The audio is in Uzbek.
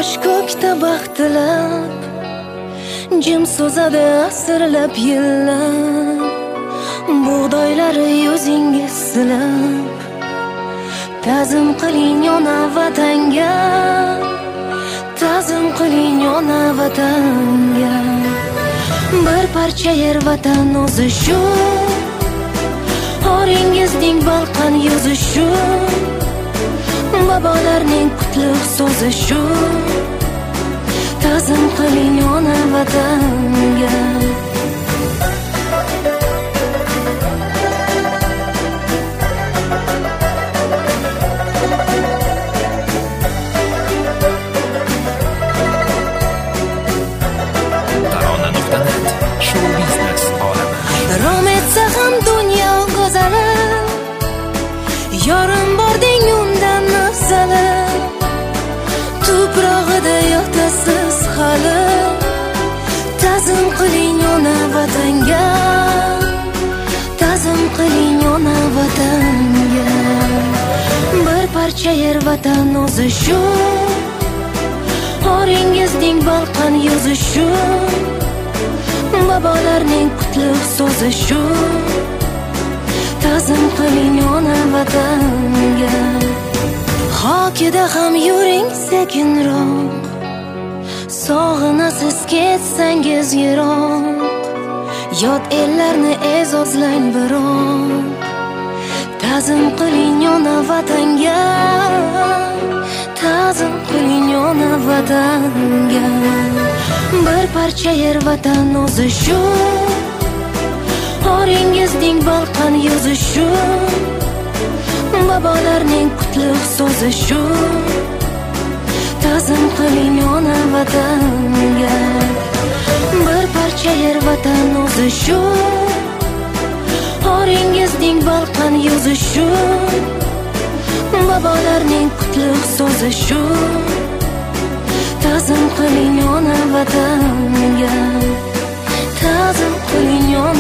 Quyosh ko'kda baxtilab jim so'zadi asrlab yillab, bug'doylari yuzingga silab, ta'zim qiling ona vatanga, ta'zim qiling ona vatanga. Bir parcha yer vatan o'zi shu, oringizning balqan yuzi shu, babolarning qutlug' so'zi shu, ta'zim qiling ona vatanga. Tarona.net show biznes olami. Rom etsa ham dunyo go'zali, yorim bording undan afzali, tuprog'ida yotasiz hali, ta'zim qiling ona vatanga, ta'zim qiling ona vatanga. Bir parcha yer vatan o'zi shu, oringizning balqan yuzi shu, babolarning qutlug' so'zi shu, ta'zim qiling ona vatanga. Xokida ham yuring sekinroq, sog'inasiz ketsangiz yiroq, yot ellarni e'zozlang biroq, ta'zim qiling ona vatanga, ta'zim qiling ona vatanga. Bir parcha yer vatan o'zi shu, oringizning balqan yuzi shu, babolarning qutlug' so'zi shu, ta'zim qiling ona vatanga. Bir parcha yer vatan o'zi shu, oringizning balqan yuzi shu, babolarning qutlug' so'zi shu, ta'zim qiling ona vatanga, ta'zim qiling ona